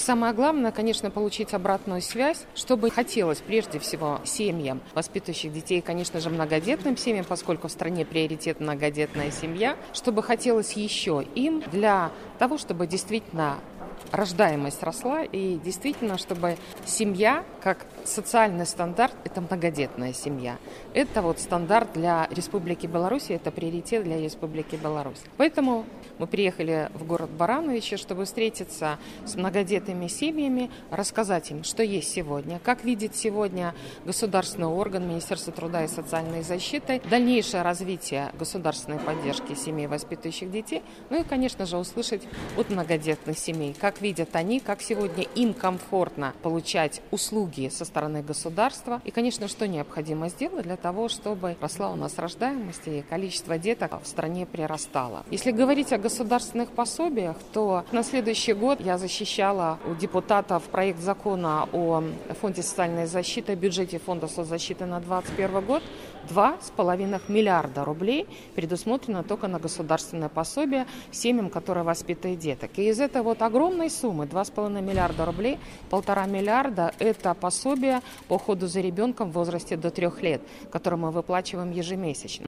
Самое главное, конечно, получить обратную связь, чтобы хотелось прежде всего семьям, воспитывающих детей, конечно же, многодетным семьям, поскольку в стране приоритет многодетная семья, чтобы хотелось еще им для того, чтобы действительно рождаемость росла и действительно, чтобы семья, как социальный стандарт, это многодетная семья. Это вот стандарт для Республики Беларусь, это приоритет для Республики Беларусь. Поэтому мы приехали в город Барановичи, чтобы встретиться с многодетными семьями, рассказать им, что есть сегодня, как видит сегодня государственный орган Министерства труда и социальной защиты, дальнейшее развитие государственной поддержки семей, воспитывающих детей, ну и, конечно же, услышать от многодетных семей, как видят они, как сегодня им комфортно получать услуги со стороны государства и, конечно, что необходимо сделать для того, чтобы росла у нас рождаемость и количество деток в стране прирастало. Если говорить о государственных пособиях, то на следующий год я защищала у депутатов проект закона о Фонде социальной защиты, бюджете Фонда соцзащиты на 2021 год. 2,5 миллиарда рублей предусмотрено только на государственное пособие семьям, которые воспитывают деток. И из этой вот огромной суммы 2,5 миллиарда рублей, 1,5 миллиарда – это пособие по уходу за ребенком в возрасте до 3 лет, которое мы выплачиваем ежемесячно.